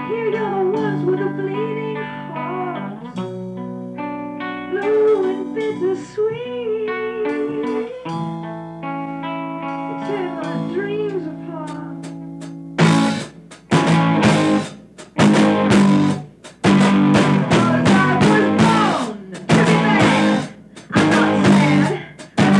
Here you're the ones with a bleeding heart, blue and bittersweet.